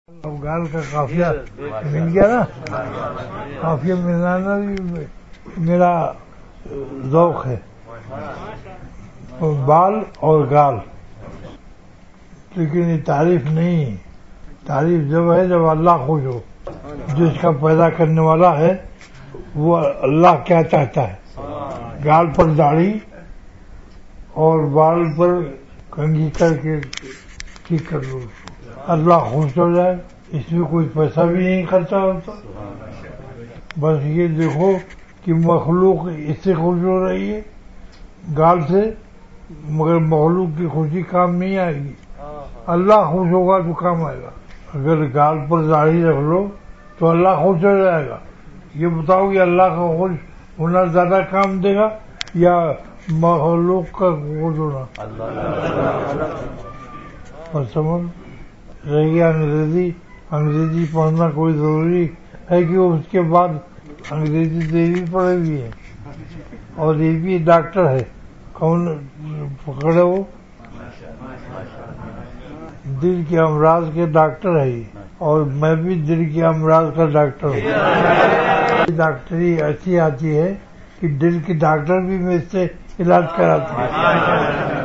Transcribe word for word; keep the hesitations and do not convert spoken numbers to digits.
گال کا قافیہ مل گیا نا. قافیہ ملانا بھی میرا ذوق ہے. بال اور گال، لیکن یہ تعریف نہیں. تعریف جب ہے جب اللہ خوش ہو. جس کا پیدا کرنے والا ہے وہ اللہ کیا چاہتا ہے. گال پر داڑھی اور بال پر کنگھی کر کے ٹھیک کر لو، اللہ خوش ہو جائے. اس میں کوئی پیسہ بھی نہیں خرچہ ہوتا. بس یہ دیکھو کہ مخلوق اس سے خوش ہو رہی ہے گال سے، مگر مخلوق کی خوشی کام نہیں آئے گی. اللہ خوش ہوگا تو کام آئے گا. اگر گال پر داڑھی رکھ لو تو اللہ خوش ہو جائے گا. یہ بتاؤ کہ اللہ کا خوش ہونا زیادہ کام دے گا یا مخلوق کا خوش ہونا؟ اور سمجھ رہی انگریزی انگریزی پڑھنا کوئی ضروری ہے کہ اس کے بعد انگریزی دیوی پڑھے بھی ہے. اور یہ بھی ڈاکٹر ہے. کون پکڑے وہ؟ دل کے امراض کے ڈاکٹر ہے یہ. اور میں بھی دل کے امراض کا ڈاکٹر ہوں. ڈاکٹری ایسی آتی ہے کہ دل کے ڈاکٹر بھی میں اس سے علاج کراتے ہیں.